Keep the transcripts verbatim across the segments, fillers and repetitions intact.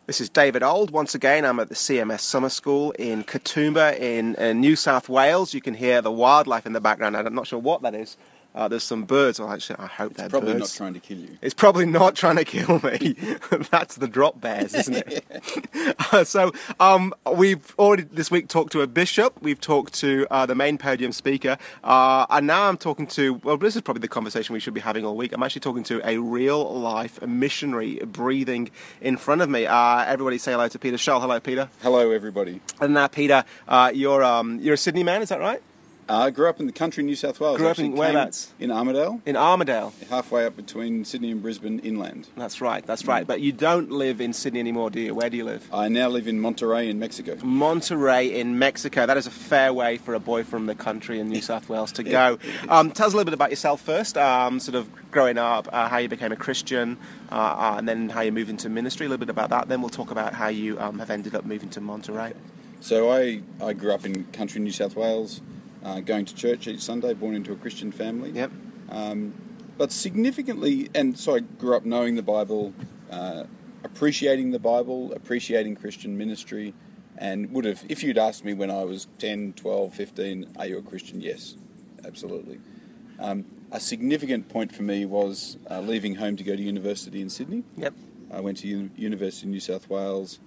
This is David Old. Once again, I'm at the C M S Summer School in Katoomba in, in New South Wales. You can hear the wildlife in the background, and I'm not sure what that is. Uh, there's some birds. Well, actually, I hope they're It's probably birds. not trying to kill you. It's probably not trying to kill me. That's the drop bears, isn't it? uh, so um, we've already this week talked to a bishop. We've talked to uh, the main podium speaker. Uh, and now I'm talking to, well, this is probably the conversation we should be having all week. I'm actually talking to a real-life missionary breathing in front of me. Uh, everybody say hello to Peter Shull. Hello, Peter. Hello, everybody. And now, Peter, uh, you're, um, you're a Sydney man, is that right? I uh, grew up in the country, New South Wales. Grew up in whereabouts? In Armidale. In Armidale. Halfway up between Sydney and Brisbane inland. That's right, that's right. But you don't live in Sydney anymore, do you? Where do you live? I now live in Monterrey in Mexico. Monterrey in Mexico. That is a fair way for a boy from the country in New South Wales to go. Um, tell us a little bit about yourself first, um, sort of growing up, uh, how you became a Christian, uh, uh, and then how you moved into ministry, a little bit about that. Then we'll talk about how you um, have ended up moving to Monterrey. So I, I grew up in country New South Wales. Uh, going to church each Sunday, born into a Christian family. Yep. Um, but significantly, and so I grew up knowing the Bible, uh, appreciating the Bible, appreciating Christian ministry, and would have, if you'd asked me when I was ten, twelve, fifteen, are you a Christian? Yes, absolutely. Um, a significant point for me was uh, leaving home to go to university in Sydney. Yep. I went to U- University of New South Wales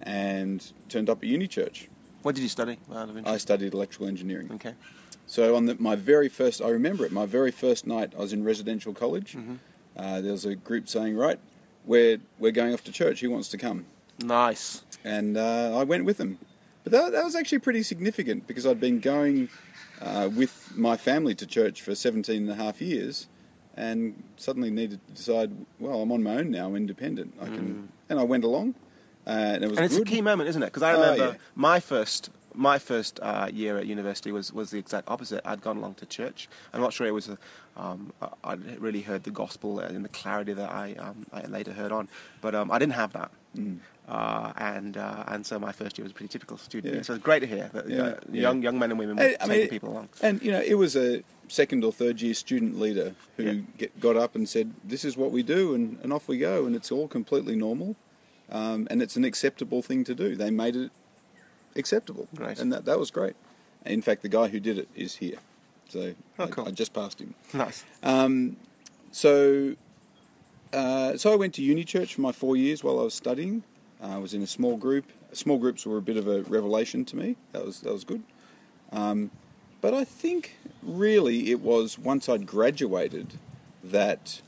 and turned up at uni church. What did you study? I studied electrical engineering. Okay. So on the, my very first, I remember it, my very first night I was in residential college, Mm-hmm. uh, there was a group saying, right, we're, we're going off to church, who wants to come? Nice. And uh, I went with them. But that, that was actually pretty significant because I'd been going uh, with my family to church for seventeen and a half years and suddenly needed to decide, well, I'm on my own now, I'm independent. I can, mm. And I went along. Uh, and it was and it's good. a key moment, isn't it? Because I remember uh, yeah. my first my first uh, year at university was, was the exact opposite. I'd gone along to church. I'm not sure it was a, um, I'd really heard the gospel in the clarity that I um, I later heard on, but um, I didn't have that. Mm. Uh, and uh, and so my first year was a pretty typical student. Yeah. So it's great to hear that yeah. uh, young young men and women were I, I taking mean, people along. And you know, it was a second or third year student leader who yeah. get, got up and said, "This is what we do," and, and off we go, and it's all completely normal. Um, and it's an acceptable thing to do. They made it acceptable. Great. And that, that was great. In fact, the guy who did it is here. So oh, I, cool. I just passed him. Nice. Um, so, uh, so I went to uni church for my four years while I was studying. Uh, I was in a small group. Small groups were a bit of a revelation to me. That was that was good. Um, but I think really it was once I'd graduated that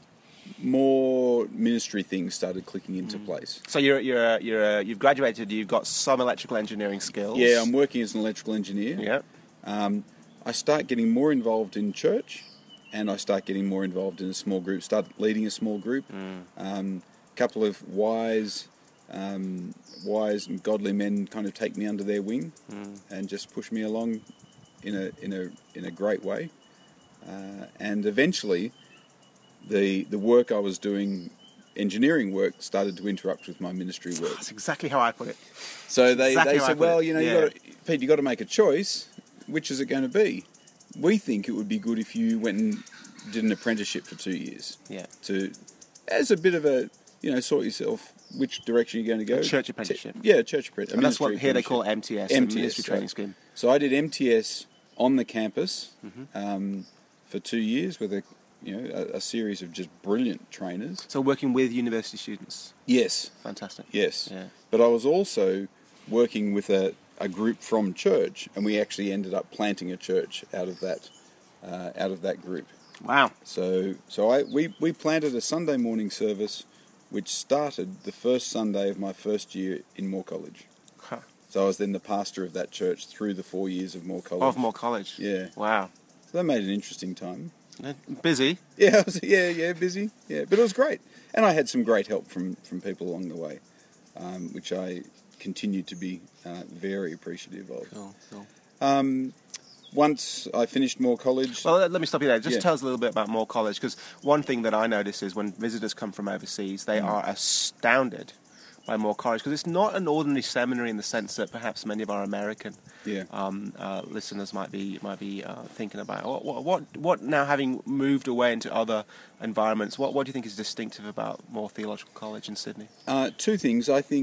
more ministry things started clicking into mm. place. So you're you're you're you've graduated. You've got some electrical engineering skills. Yeah, I'm working as an electrical engineer. Yeah. Um, I start getting more involved in church, and I start getting more involved in a small group. Start leading a small group. Mm. Um, a couple of wise, um, wise and godly men kind of take me under their wing mm. and just push me along in a in a in a great way. Uh, and eventually, the the work I was doing, engineering work, started to interrupt with my ministry work. That's exactly how I put it. So they, exactly they said, well, you know, yeah. you got to, Pete, you've got to make a choice. Which is it going to be? We think it would be good if you went and did an apprenticeship for two years. Yeah. To, as a bit of a, you know, sort yourself which direction you're going to go. A church apprenticeship. Yeah, a church apprenticeship. And that's what here they call M T S, M T S, ministry training right. scheme. So I did M T S on the campus mm-hmm. um, for two years with a, you know, a, a series of just brilliant trainers. So working with university students. Yes. Fantastic. Yes. Yeah. But I was also working with a, a group from church, and we actually ended up planting a church out of that uh, out of that group. Wow. So so I we, we planted a Sunday morning service which started the first Sunday of my first year in Moore College. Huh. So I was then the pastor of that church through the four years of Moore College. Of Moore College. Yeah. Wow. So that made an interesting time. Busy. Yeah, I was, yeah, yeah, busy. Yeah, but it was great. And I had some great help from, from people along the way, um, which I continue to be uh, very appreciative of. Cool, cool. Um, once I finished Moore College... Well, let me stop you there. Just yeah. tell us a little bit about Moore College, because one thing that I notice is when visitors come from overseas, they mm. are astounded by Moore College, because it's not an ordinary seminary in the sense that perhaps many of our American yeah. um, uh, listeners might be might be uh, thinking about. What, what, what, what now, having moved away into other environments, what, what do you think is distinctive about Moore Theological College in Sydney? Uh, two things. I think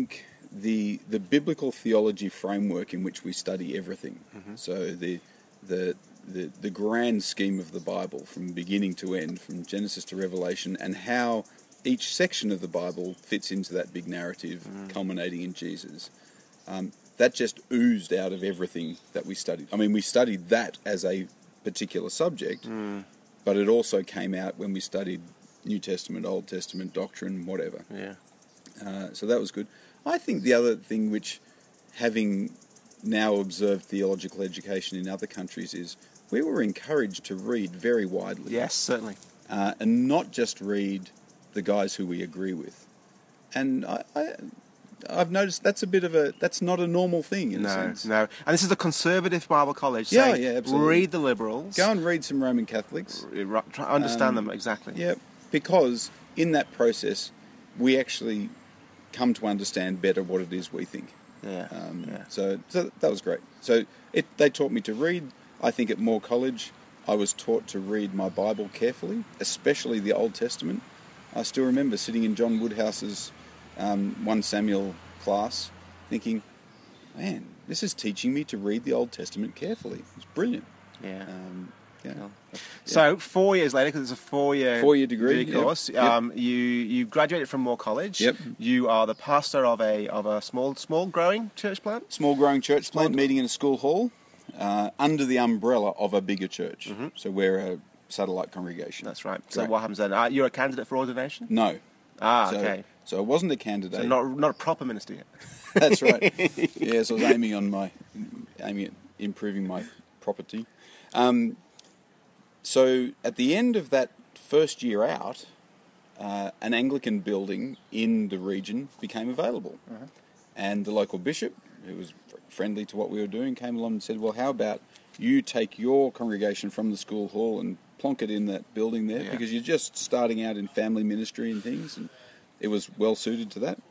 the the biblical theology framework in which we study everything. Mm-hmm. So the the the the grand scheme of the Bible from beginning to end, from Genesis to Revelation, and how each section of the Bible fits into that big narrative, mm. culminating in Jesus. Um, that just oozed out of everything that we studied. I mean, we studied that as a particular subject, mm. but it also came out when we studied New Testament, Old Testament, doctrine, whatever. Yeah. Uh, so that was good. I think the other thing which, having now observed theological education in other countries, is we were encouraged to read very widely. Yes, certainly. Uh, and not just read the guys who we agree with. And I, I, I've noticed that's a bit of a, that's not a normal thing in no, a sense. No, And this is a conservative Bible college. Yeah, saying, yeah, absolutely. Read the liberals. Go and read some Roman Catholics. Try to understand um, them, exactly. Yeah, because in that process, we actually come to understand better what it is we think. Yeah, um, yeah. So, so that was great. So it, they taught me to read. I think at Moore College, I was taught to read my Bible carefully, especially the Old Testament. I still remember sitting in John Woodhouse's um, First Samuel class thinking, man, this is teaching me to read the Old Testament carefully. It's brilliant. Yeah. Um, yeah. Cool. Yeah. So four years later, because it's a four-year, four-year degree, degree course, yep. um, you you graduated from Moore College. Yep. You are the pastor of a of a small small growing church plant. Small growing church Small plant, meeting in a school hall, uh, under the umbrella of a bigger church. Mm-hmm. So we're a satellite congregation. That's right. So Great. what happens then? Uh, you're a candidate for ordination? No. Ah, so, okay. So I wasn't a candidate. So not not a proper minister yet. That's right. Yes, I was aiming on my aiming at improving my property. Um, so at the end of that first year out, uh, an Anglican building in the region became available, uh-huh. and the local bishop, who was friendly to what we were doing, came along and said, "Well, how about you take your congregation from the school hall and plonk it in that building there, yeah. because you're just starting out in family ministry and things," and it was well suited to that.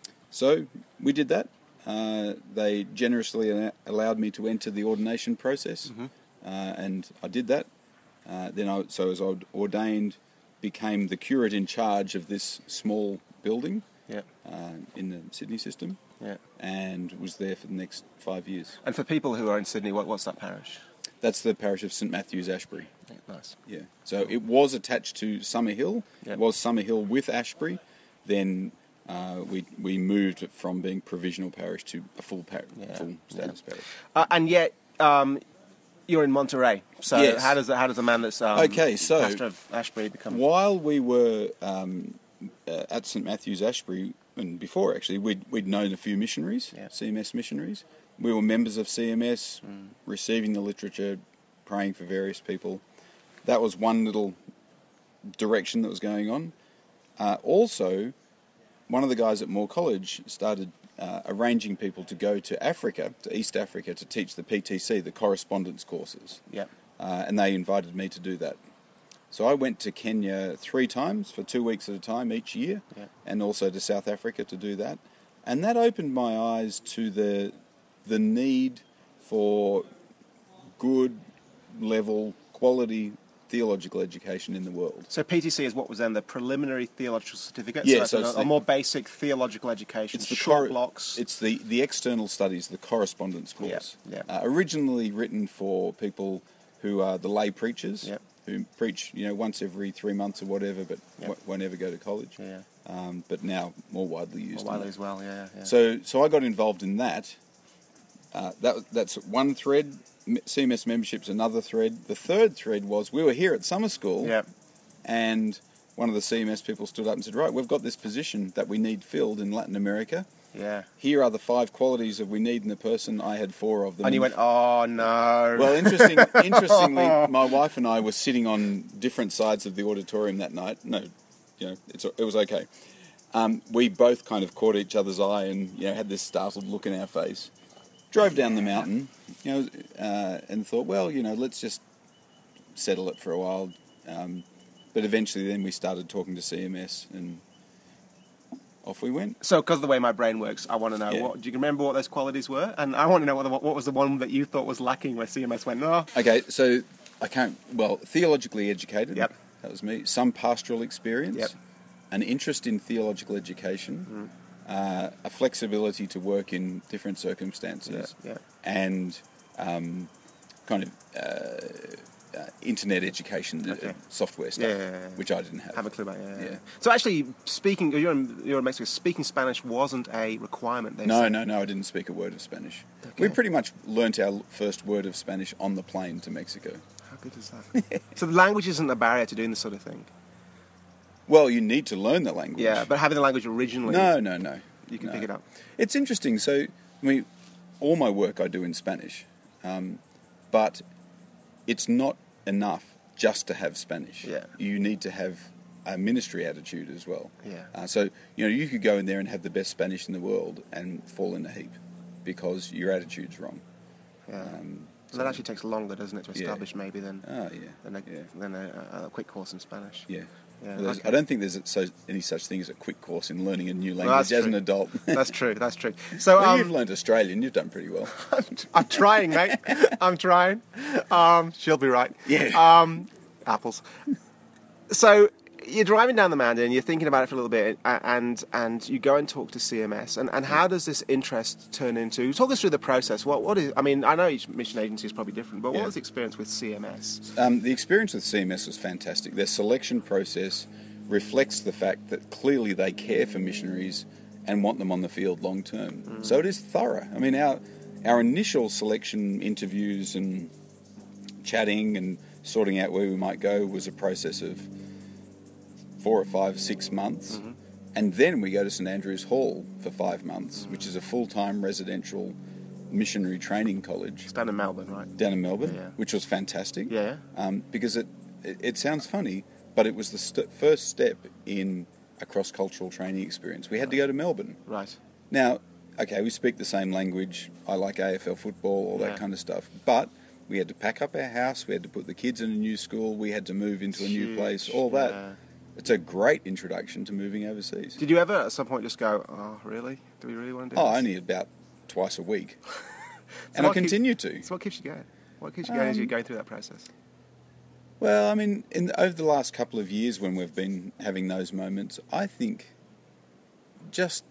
So we did that. Uh, they generously allowed me to enter the ordination process, mm-hmm. uh, and I did that. Uh, then, I, so as I ordained, became the curate in charge of this small building yeah. uh, in the Sydney system, yeah. and was there for the next five years. And for people who are in Sydney, what, what's that parish? That's the parish of St Matthew's, Ashbury. Yeah, nice. Yeah. So it was attached to Summerhill. Yep. It was Summerhill with Ashbury. Then uh, we we moved from being provisional parish to a full par- yeah. full status yeah. parish. Uh, and yet, um, you're in Monterey. So yes. how does how does a man that's um, okay, so pastor of Ashbury become? While we were um, uh, at St Matthew's, Ashbury, and before actually, we'd we'd known a few missionaries, yeah. C M S missionaries. We were members of C M S, mm. receiving the literature, praying for various people. That was one little direction that was going on. Uh, also, one of the guys at Moore College started uh, arranging people to go to Africa, to East Africa, to teach the P T C, the correspondence courses. Yep. Uh, and they invited me to do that. So I went to Kenya three times for two weeks at a time each year, yep. and also to South Africa to do that. And that opened my eyes to the the need for good level, quality theological education in the world. So P T C is what was then the preliminary theological certificate? Yeah, so, so it's it's a, a the, more basic theological education, it's the short cor- blocks. It's the, the external studies, the correspondence course. Yep, yep. Uh, originally written for people who are the lay preachers, yep. who preach, you know, once every three months or whatever, but yep. w- won't ever go to college. Yeah. Um, but now more widely used. More widely as well, yeah, yeah. So, so I got involved in that. Uh, that that's one thread. C M S membership's another thread. The third thread was we were here at summer school, yep. and one of the C M S people stood up and said, "Right, we've got this position that we need filled in Latin America. Yeah. Here are the five qualities that we need in the person." I had four of them. And you went, "Oh no!" Well, interesting. Interestingly, my wife and I were sitting on different sides of the auditorium that night. No, you know, it's, it was okay. Um, we both kind of caught each other's eye and, you know, had this startled look in our face. Drove down the mountain, you know, uh, and thought, well, you know, let's just settle it for a while. Um, but eventually, then we started talking to C M S, and off we went. So, because of the way my brain works, I want to know, Yeah. what, do you remember what those qualities were? And I want to know what, the, what was the one that you thought was lacking where C M S went, no. Okay, so I can't, well, theologically educated. Yep. That was me. Some pastoral experience. Yep. An interest in theological education. uh, a flexibility to work in different circumstances, Yeah, yeah. and um, kind of uh, uh, internet education, uh, Okay. software stuff, Yeah, yeah, yeah, yeah. which I didn't have. Have a clue about it. Yeah, yeah. Yeah. So actually, speaking, you're in, you're in Mexico. Speaking Spanish wasn't a requirement. They No, said. no, no, I didn't speak a word of Spanish. Okay. We pretty much learnt our first word of Spanish on the plane to Mexico. How good is that? So the language isn't a barrier to doing this sort of thing. Well, you need to learn the language. Yeah, but having the language originally, No, no, no. you can no. pick it up. It's interesting. So, I mean, all my work I do in Spanish, um, but it's not enough just to have Spanish. Yeah. You need to have a ministry attitude as well. Yeah. Uh, so, you know, you could go in there and have the best Spanish in the world and fall in a heap because your attitude's wrong. Yeah. Um, So that actually takes longer, doesn't it, to Yeah. establish maybe than oh, yeah. than, a, yeah. than a, a quick course in Spanish. Yeah. Yeah, Well, there's- okay. I don't think there's a, so, any such thing as a quick course in learning a new Well, language that's as true. an adult. That's true. That's true. So Well, um, you've learned Australian. You've done pretty well. I'm trying, mate. I'm trying. Um, she'll be right. Yeah. Um, apples. So you're driving down the Mandarin, you're thinking about it for a little bit, a- and and you go and talk to C M S. And, and how does this interest turn into? Talk us through the process. What what is? I mean, I know each mission agency is probably different, but what Yeah. was the experience with C M S? Um, the experience with C M S was fantastic. Their selection process reflects the fact that clearly they care for missionaries and want them on the field long term. Mm. So it is thorough. I mean, our our initial selection interviews and chatting and sorting out where we might go was a process of four or five, six months. Mm-hmm. And then we go to St Andrews Hall for five months, which is a full-time residential missionary training college It's down in Melbourne, right? down in Melbourne, Yeah. which was fantastic. Yeah. Um, because it, it it sounds funny, but it was the st- first step in a cross-cultural training experience. We had to go to Melbourne. Right. Now, okay, we speak the same language. I like A F L football, all Yeah. that kind of stuff. But we had to pack up our house. We had to put the kids in a new school. We had to move into a new Huge, place. All that. yeah. It's a great introduction to moving overseas. Did you ever at some point just go, oh, really? Do we really want to do Oh, this? only about twice a week. So and I what keep- continue to. So what keeps you going? What keeps you going as you're Um, going through that process? Well, I mean, in over the last couple of years when we've been having those moments, I think just,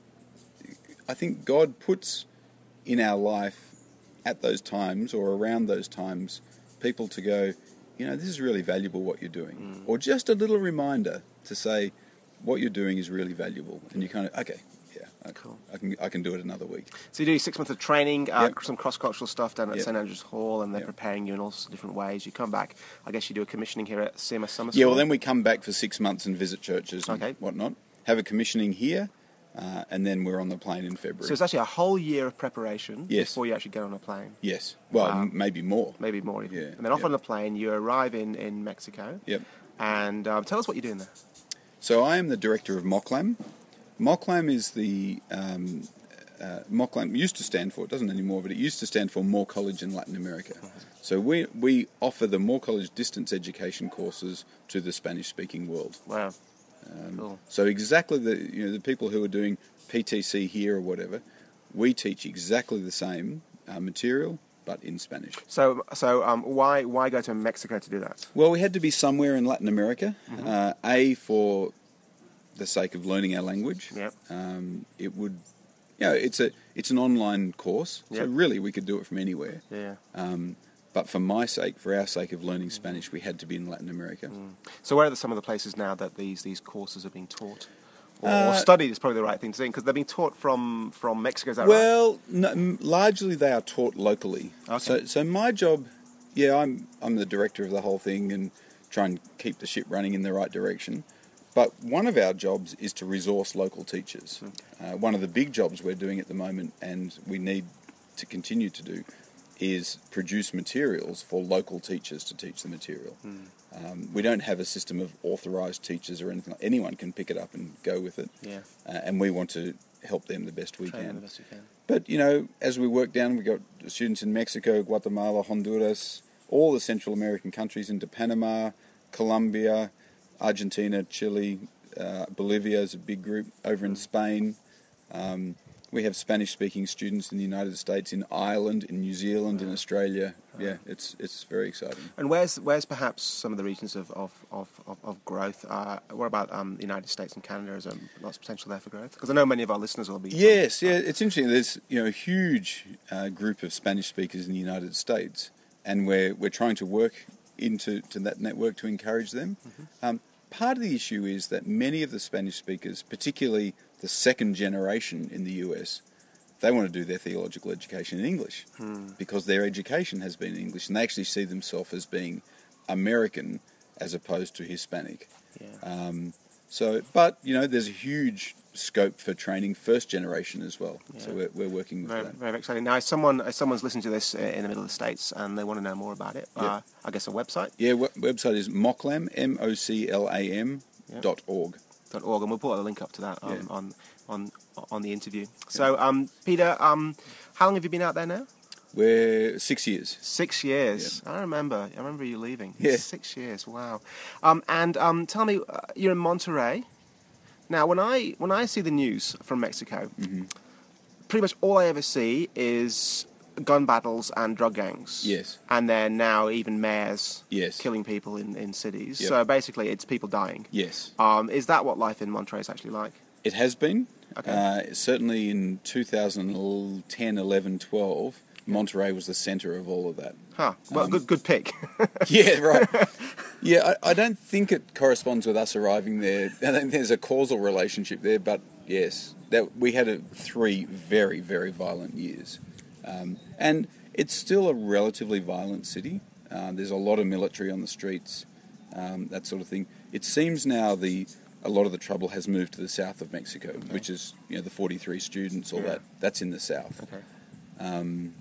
I think God puts in our life at those times or around those times people to go, you know, this is really valuable what you're doing. Or just a little reminder to say what you're doing is really valuable. And you kind of, okay, yeah, I, Cool. I can I can do it another week. So you do six months of training, uh, Yep. some cross-cultural stuff down at Yep. St Andrews Hall, and they're Yep. preparing you in all sorts of different ways. You come back, I guess you do a commissioning here at C M S Summer Yeah, School. well, then we come back for six months and visit churches and Okay. whatnot. Have a commissioning here, uh, and then we're on the plane in February. So it's actually a whole year of preparation Yes. before you actually get on a plane. Yes. Well, Wow. m- maybe more. Maybe more even. Yeah, And then off yeah. on the plane, you arrive in, in Mexico. Yep. And um, tell us what you're doing there. So I am the director of MOCLAM. MOCLAM is the um, uh, MOCLAM used to stand for, it doesn't anymore, but it used to stand for More College in Latin America. So we we offer the More College distance education courses to the Spanish-speaking world. Wow. Um, Cool. So exactly the you know the people who are doing P T C here or whatever, we teach exactly the same uh, material but in Spanish. So, so um, why why go to Mexico to do that? Well, we had to be somewhere in Latin America. Mm-hmm. Uh, a for the sake of learning our language. Yep. Um, it would, you know, it's a it's an online course, so Yep. really we could do it from anywhere. Yeah. Um, but for my sake, for our sake of learning Spanish, we had to be in Latin America. Mm. So where are the, some of the places now that these, these courses are being taught? Or, or Uh, studied is probably the right thing to say, because they're being taught from, from Mexico, is that right? Well, no, m- largely they are taught locally. Okay. So, so my job, yeah, I'm I'm the director of the whole thing and try and keep the ship running in the right direction. But one of our jobs is to resource local teachers. Uh, one of the big jobs we're doing at the moment, and we need to continue to do, is produce materials for local teachers to teach the material. Um, we don't have a system of authorised teachers or anything. Anyone can pick it up and go with it. Yeah. Uh, and we want to help them the best we Train them can. the best you can. But, you know, as we work down, we've got students in Mexico, Guatemala, Honduras, all the Central American countries, into Panama, Colombia, Argentina, Chile, uh, Bolivia is a big group, over in Spain. Um, We have Spanish-speaking students in the United States, in Ireland, in New Zealand, in Australia. Yeah, it's it's very exciting. And where's where's perhaps some of the regions of of of, of, of growth? Uh, what about um, the United States and Canada? Is there lots of potential there for growth? Because I know many of our listeners will be. Yes, yeah, it's interesting. There's you know a huge uh, group of Spanish speakers in the United States, and we're we're trying to work into to that network to encourage them. Mm-hmm. Um, part of the issue is that many of the Spanish speakers, particularly the second generation in the U S, they want to do their theological education in English hmm. because their education has been in English, and they actually see themselves as being American as opposed to Hispanic. Yeah. Um, so, but you know, there's a huge scope for training first generation as well. Yeah. So we're, we're working with very, that. Very exciting. Now, if someone if someone's listening to this in the middle of the States and they want to know more about it, yep. uh, I guess a website. Yeah, w- website is moclam m o c l a m yep. dot org. Dot org, and we'll put a link up to that um, yeah. on on on the interview. So, um, Peter, um, how long have you been out there now? We're six years. Six years. Yeah. I remember. I remember you leaving. Yeah. Six years. Wow. Um, and um, tell me, uh, you're in Monterrey. Now, when I when I see the news from Mexico, mm-hmm. pretty much all I ever see is gun battles and drug gangs. Yes. And then now even mayors yes. killing people in, in cities. Yep. So basically it's people dying. Yes. Um, is that what life in Monterrey is actually like? It has been. Okay. Uh, certainly in two thousand ten, eleven, twelve, Monterrey was the centre of all of that. Huh. Well, um, good good pick. Yeah, right. Yeah, I, I don't think it corresponds with us arriving there. I think there's a causal relationship there, but yes, that we had a, three very, very violent years. Um, and it's still a relatively violent city. Uh, there's a lot of military on the streets, um, that sort of thing. It seems now the a lot of the trouble has moved to the south of Mexico, okay. which is you know the forty-three students, all yeah. that. That's in the south. Okay. Um,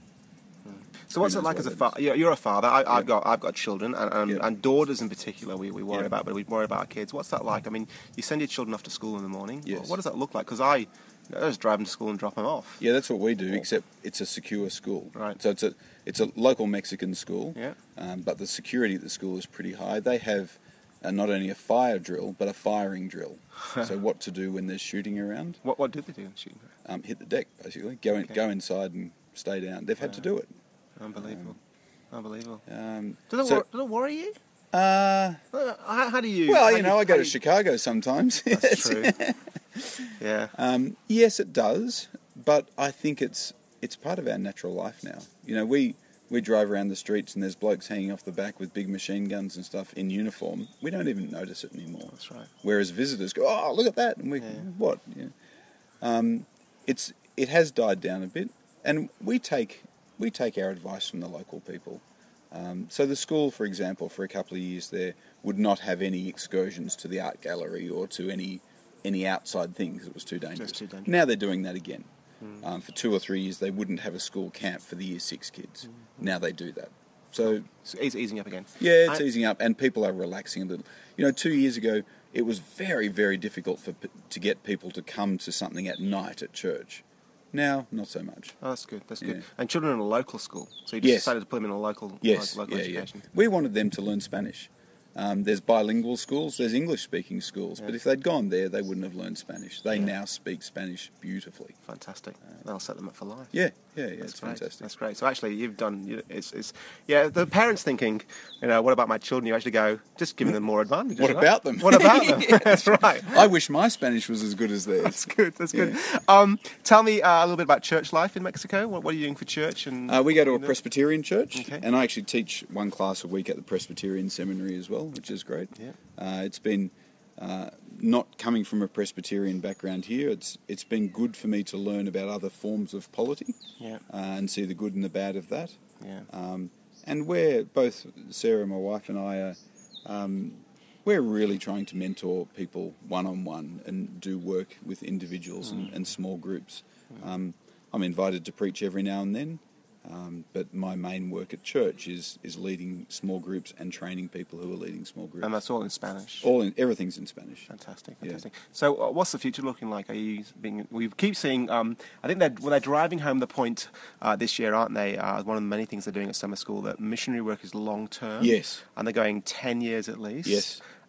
so what's it like as a father? You're a father. I, yeah. I've got I've got children and and, yeah. and daughters in particular. We, we worry yeah. about, but we worry about our kids. What's that like? I mean, you send your children off to school in the morning. Yes. What does that look like? Because I. I just drive them to school and drop them off. Yeah, that's what we do, except it's a secure school. Right. So it's a it's a local Mexican school, yeah. um, but the security at the school is pretty high. They have uh, not only a fire drill, but a firing drill. So what to do when there's shooting around. What what did they do in shooting? Um, hit the deck, basically. Go in, okay. go inside and stay down. They've had yeah. to do it. Unbelievable. Um, Unbelievable. Um, does, it so, wor- does it worry you? Uh, how, how do you... Well, you you, know, I go to you... Chicago sometimes. That's true. Yeah. Um, yes, it does, but I think it's it's part of our natural life now. You know, we, we drive around the streets and there's blokes hanging off the back with big machine guns and stuff in uniform. We don't even notice it anymore. That's right. Whereas visitors go, oh, look at that, and we, yeah. what? Yeah. Um, it's it has died down a bit, and we take we take our advice from the local people. Um, so the school, for example, for a couple of years there, would not have any excursions to the art gallery or to any any outside thing because it was too dangerous. Too dangerous. Now they're doing that again. Mm. Um, for two or three years, they wouldn't have a school camp for the year six kids. Mm. Now they do that. So it's easing up again. Yeah, it's I... easing up, and people are relaxing a little. You know, two years ago, it was very, very difficult for to get people to come to something at night at church. Now, not so much. Oh, that's good. That's yeah. good. And children in a local school, so you just yes. decided to put them in a local, yes. local yeah, education. Yeah. We wanted them to learn Spanish. Um, there's bilingual schools, there's English-speaking schools, yeah. but if they'd gone there, they wouldn't have learned Spanish. They yeah. now speak Spanish beautifully. Fantastic. Uh, That'll set them up for life. Yeah, yeah, yeah. That's it's great. fantastic. That's great. So actually, you've done. You, it's, it's, yeah. The parents thinking, you know, what about my children? You actually go, just giving them more advantage. What right? about them? What about them? That's right. I wish my Spanish was as good as theirs. That's good. That's yeah. good. Um, tell me uh, a little bit about church life in Mexico. What, what are you doing for church? And uh, we go to a Presbyterian church, okay. and I actually teach one class a week at the Presbyterian Seminary as well, which is great. Yeah. Uh, it's been uh, not coming from a Presbyterian background here. It's it's been good for me to learn about other forms of polity, yeah. uh, and see the good and the bad of that. Yeah. Um, and we're both Sarah, my wife, and I are um, we're really trying to mentor people one on one and do work with individuals mm. and, and small groups. Mm. Um, I'm invited to preach every now and then. Um, but my main work at church is, is leading small groups and training people who are leading small groups. And that's all in Spanish? All in, everything's in Spanish. Fantastic, fantastic. Yeah. So uh, what's the future looking like? Are you being? We keep seeing, um, I think they're, well, they're driving home the point uh, this year, aren't they? Uh, one of the many things they're doing at summer school, that missionary work is long term. Yes. And they're going ten years at least. Yes.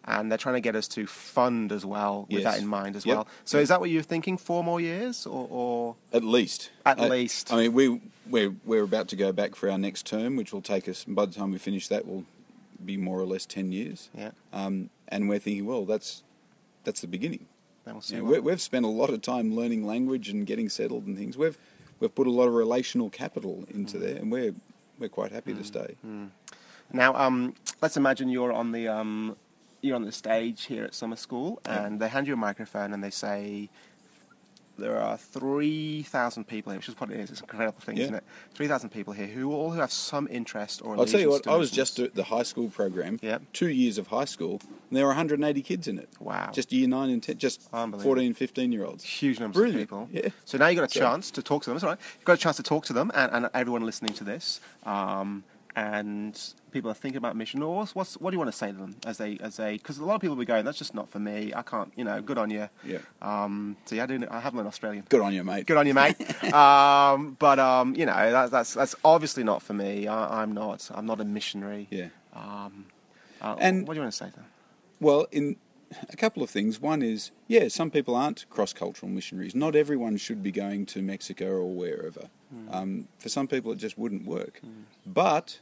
and they're trying to get us to fund as well, with Yes. that in mind as Yep. well. So is that what you're thinking? Four more years, or, or At least. At I- least. I mean, we we're we're about to go back for our next term, which will take us. By the time we finish that, will be more or less ten years. yeah? Um, and we're thinking, well, that's that's the beginning. Then we'll see. You know, what- we, we've spent a lot of time learning language and getting settled and things. We've we've put a lot of relational capital into Mm. there, and we're we're quite happy to stay. Now, um, let's imagine you're on the um, you're on the stage here at summer school, and they hand you a microphone and they say there are three thousand people here, which is what it is. It's an incredible thing, Yeah. isn't it? Three thousand people here who all who have some interest or. I'll tell you allegiance what, to I was missions. just at the high school program, Yep. two years of high school, and there were one hundred eighty kids in it. Wow. Just year nine and ten, just Unbelievable. fourteen, fifteen year olds. Huge numbers Brilliant. of people. Yeah. So now you've got a So- chance to talk to them. That's all right. You've got a chance to talk to them and, and everyone listening to this. Um, and people are thinking about mission. Or what's, what's, what do you want to say to them as they as they? Because a lot of people will be going, "That's just not for me. I can't." You know, good on you. Yeah. Um, so yeah, I, do, I have learned Australian. Good on you, mate. Good on you, mate. um, but um, you know, that, that's that's obviously not for me. I, I'm not. I'm not a missionary. Yeah. Um, uh, And- what do you want to say to them? Well, in a couple of things. One is, yeah, some people aren't cross-cultural missionaries. Not everyone should be going to Mexico or wherever. Um, for some people, it just wouldn't work. But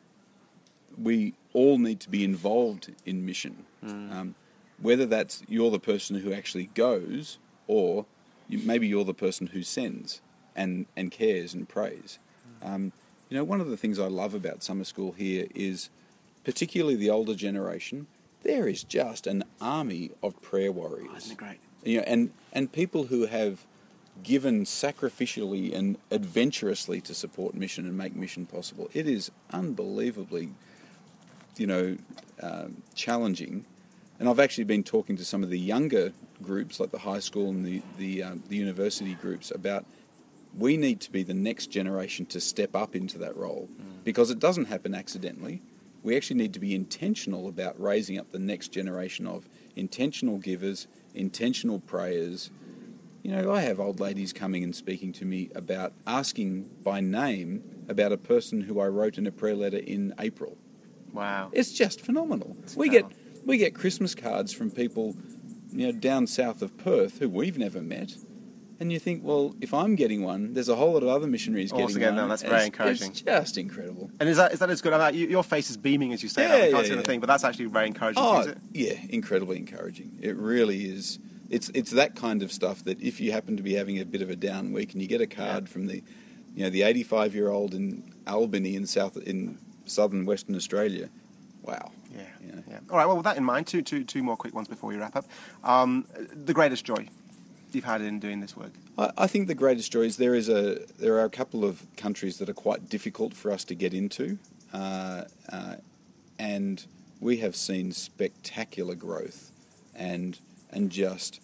we all need to be involved in mission. Um, whether that's you're the person who actually goes, or you, maybe you're the person who sends and, and cares and prays. Um, you know, one of the things I love about summer school here is, particularly the older generation, there is just an army of prayer warriors. Oh, isn't it great? You know, and, and people who have given sacrificially and adventurously to support mission and make mission possible. It is unbelievably, you know, um, challenging. And I've actually been talking to some of the younger groups, like the high school and the the, um, the university groups, about we need to be the next generation to step up into that role, mm. because it doesn't happen accidentally. We actually need to be intentional about raising up the next generation of intentional givers, intentional prayers. You know, I have old ladies coming and speaking to me about asking by name about a person who I wrote in a prayer letter in April. Wow. It's just phenomenal. It's we get incredible. we get Christmas cards from people, you know, down south of Perth who we've never met. And you think, well, if I'm getting one, there's a whole lot of other missionaries Also getting getting one. them, that's It's- very encouraging. It's just incredible. And is that is that as good? I mean, you, your face is beaming as you say Yeah, that. I can't yeah, see the yeah. thing, but that's actually very encouraging. Oh, is it? yeah, incredibly encouraging. It really is. It's it's that kind of stuff that if you happen to be having a bit of a down week and you get a card Yeah. from the, you know, the eighty-five-year-old in Albany in south in southern Western Australia, wow. Yeah, Yeah. yeah. All right. Well, with that in mind, two, two, two more quick ones before we wrap up. Um, the greatest joy you've had in doing this work. I, I think the greatest joy is there is a there are a couple of countries that are quite difficult for us to get into, uh, uh, and we have seen spectacular growth, and and just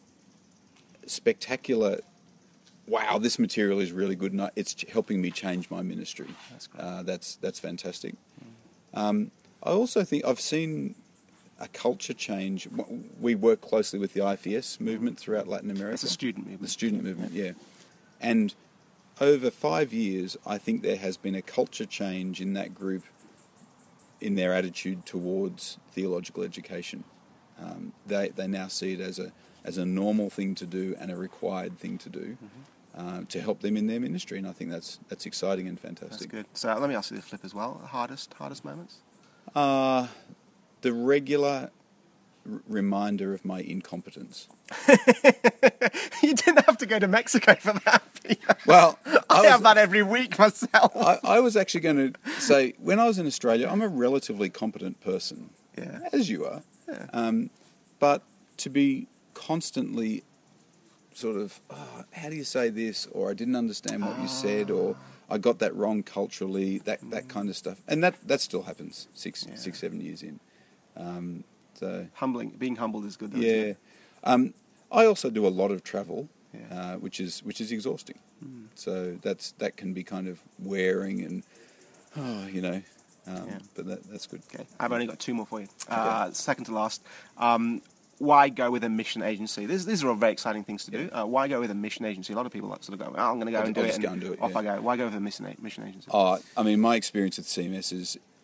spectacular. Wow, this material is really good, and I- it's ch- helping me change my ministry. That's great. Uh, that's that's fantastic. Um, I also think I've seen a culture change. W- We work closely with the I F E S movement throughout Latin America. It's a student movement. The student movement, yeah. And over five years, I think there has been a culture change in that group in their attitude towards theological education. Um, they they now see it as a as a normal thing to do and a required thing to do, uh, to help them in their ministry. And I think that's that's exciting and That's fantastic. good. So let me ask you the flip as well. Hardest, hardest moments? Uh, the regular r- reminder of my incompetence. You didn't have to go to Mexico for that. Peter. Well, I, I was- have that every week myself. I, I was actually going to say, when I was in Australia, I'm a relatively competent person, Yeah. as you are. Yeah. Um, but to be constantly sort of, oh, how do you say this? Or I didn't understand what you said, or I got that wrong culturally, that, that kind of stuff. And that, that still happens six, Yeah. six, seven years in. Um, so, Humbling, being humbled is good. Though, isn't yeah. it? Um, I also do a lot of travel, Yeah. uh, which is which is exhausting. So that's that can be kind of wearing and, oh, you know, um, Yeah. but that, that's good. Okay, I've only got two more for you. Uh, second to last. Um, why go with a mission agency? These, these are all very exciting things to do. Uh, why go with a mission agency? A lot of people like sort of go, oh, I'm going to go I'll- and do I'll it, just and go and do it, off yeah. I go. Why go with a mission, a- mission agency? Uh, I mean, my experience at C M S is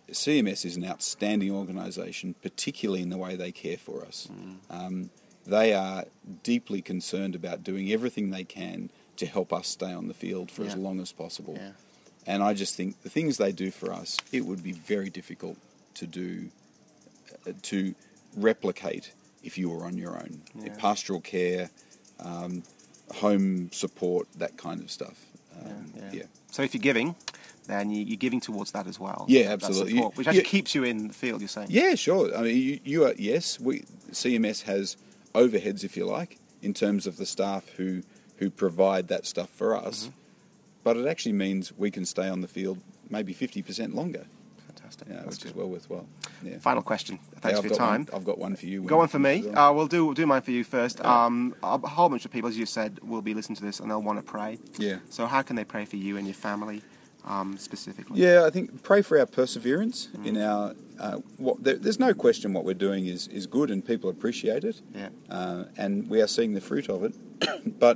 C M S is an outstanding organisation, particularly in the way they care for us. Mm. Um, they are deeply concerned about doing everything they can to help us stay on the field for yeah. as long as possible. Yeah. And I just think the things they do for us, it would be very difficult to do, uh, to replicate if you were on your own. Yeah. Pastoral care, um, home support, that kind of stuff. Um, yeah, yeah. yeah. So if you're giving, then you, you're giving towards that as well. Yeah, absolutely. Support, which actually yeah. keeps you in the field, you're saying? Yeah, sure. I mean, you, you are, yes, we, C M S has overheads, if you like, in terms of the staff who, who provide that stuff for us. Mm-hmm. But it actually means we can stay on the field maybe fifty percent longer. Fantastic. Yeah, which is well worthwhile. Yeah. Final question. Thanks yeah, for your time. One, I've got one for you. Go on for me. Uh, we'll do we'll do mine for you first. Yeah. Um, a whole bunch of people, as you said, will be listening to this and they'll want to pray. Yeah. So how can they pray for you and your family um, specifically? Yeah, I think pray for our perseverance mm. in our. Uh, what, there, there's no question what we're doing is, is good and people appreciate it. Yeah. Uh, and we are seeing the fruit of it. But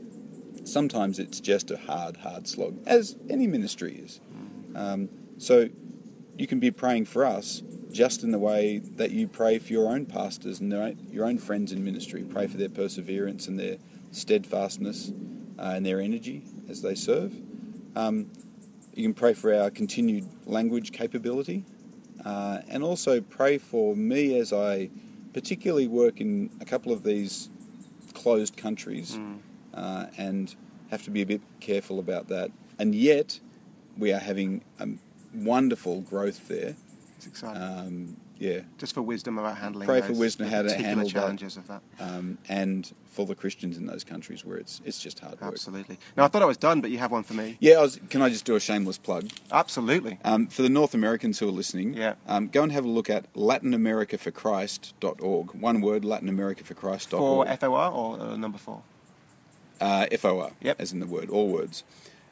sometimes it's just a hard, hard slog, as any ministry is. Um, so you can be praying for us just in the way that you pray for your own pastors and their, your own friends in ministry. Pray for their perseverance and their steadfastness uh, and their energy as they serve. Um, you can pray for our continued language capability uh, and also pray for me as I particularly work in a couple of these closed countries. Mm. Uh, and have to be a bit careful about that. And yet, we are having a wonderful growth there. It's exciting. Um, yeah. Just for wisdom about handling Pray those for wisdom how to handle challenges that, of that. um, and for the Christians in those countries where it's it's just hard work. Absolutely. Now, I thought I was done, but you have one for me. Yeah, I was, can I just do a shameless plug? Absolutely. Um, for the North Americans who are listening, yeah. um, go and have a look at latin america for christ dot org. One word, latin america for christ dot org. For F O R or uh, number four? Uh, F O R, yep. as in the word, all words.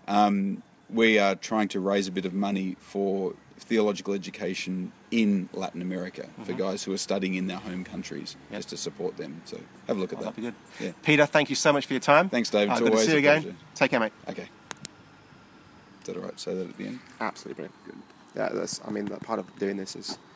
Um, we are trying to raise a bit of money for theological education in Latin America mm-hmm. for guys who are studying in their home countries, yep. just to support them. So have a look at oh, that. That'd be good. Yeah. Peter, thank you so much for your time. Thanks, David. Uh, it's good always to see you a again. pleasure. Take care, mate. Okay. Is that all right? Say that at the end. Absolutely brilliant. Good. Yeah, that's. I mean, that part of doing this is